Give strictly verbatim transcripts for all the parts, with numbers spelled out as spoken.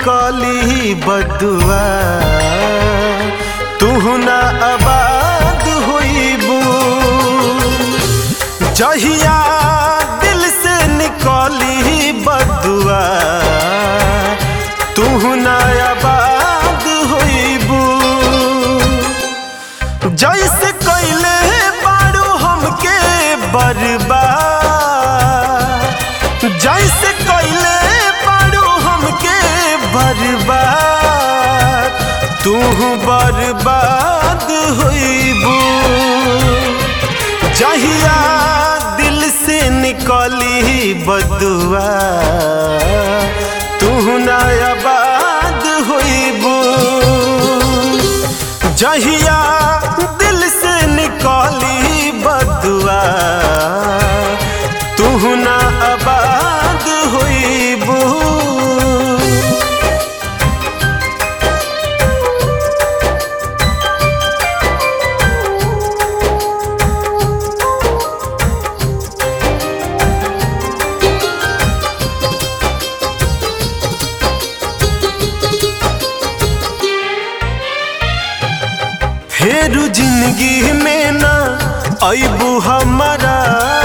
निकली बदुआ तू ना आबाद होइबू। जहिया दिल से निकली बदुआ तू ना आबाद होइबू। जैसे कैले बारू हमके बर्बाद, जैसे कैले बारू हमके बर्बाद तू बर्बाद होइबू। जहिया दिल से निकली बदुआ तू ना आबाद होइबू। जहिया दिल से निकली बदुआ तू ना आबाद होइबू। फेरू जिंदगी में ना अइबू हमारा,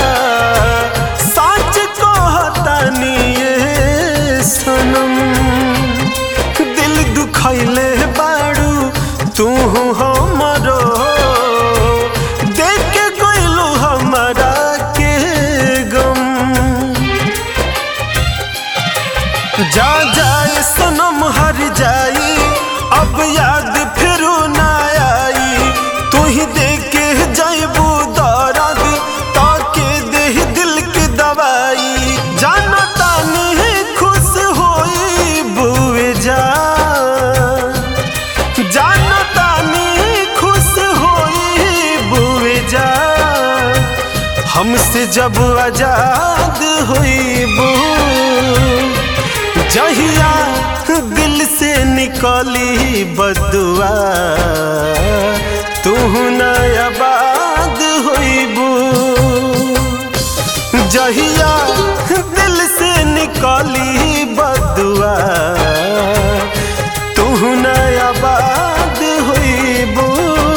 सच कहतानी ये सनम। दिल दुखैले बारू तू हमरो, देख के गइलू हमारा के गम। जा जाए सनम हर जाई अब याद फिरू ना आई। तू ही देख के जाइबू दर्द ताके दे दिल की दवाई। जाना तानी खुश होई बुए जा, जाना तानी खुश होई बुए जा। हमसे जब आजाद होइबू। जहिया दिल से निकली बदुआ तू ना आबाद होइबू। जहिया दिल से निकली बदुआ तू ना आबाद होइबू।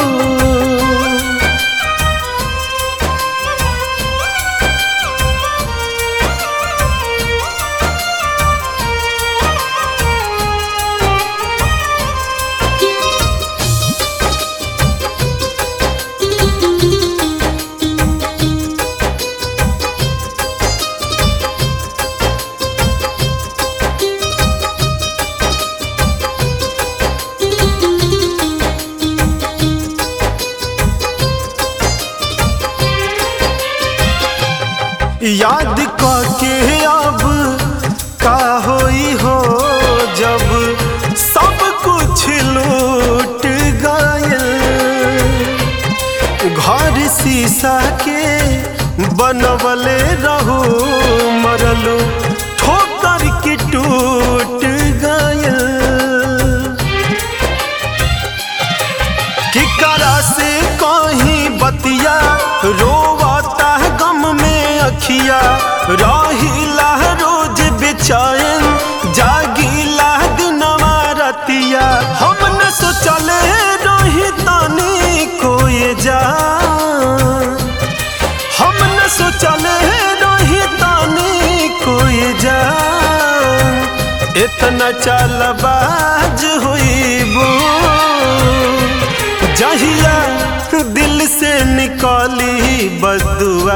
याद करके अब का होई हो जब सब कुछ लूट गइल। घर शीशा के बनवले रहू मरलू ठोकर के टूट गइल। केकरा से कहीं बतिया रोवता गम में अखिया। रहिला रोज बेचैन जागिला दिनवा रतिया। हम न सोचले रही तानी कोई जा, हम न सोचले रही तानी कोई जा। इतना चालबाज होइबू। जहिया दिल से निकली बदुआ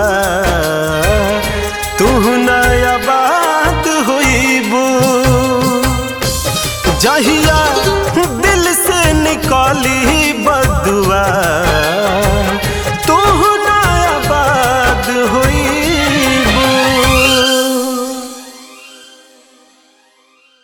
तू ना आबाद होइबू। जहिया